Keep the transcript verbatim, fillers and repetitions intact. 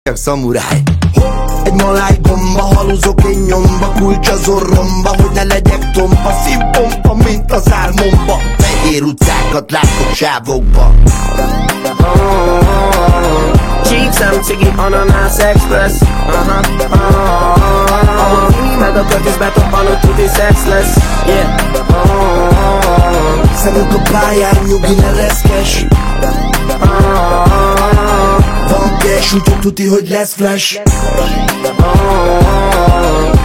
Szamuráj. Egy maláj gomba, haluzok én nyomba, kulcs az orromba, hogy ne legyek tompa, szívpompa, mint az álmomba. Fehér utcákat látok sávokba. Cheap some ciggy ananas express. Aha, aha. Ahol mi meg a költözbe toppanod, tuti sexless. Yeah. Szemünk a pályán, nyugi ne reszkes. Van cash, úgyhogy tuti, hogy lesz flash.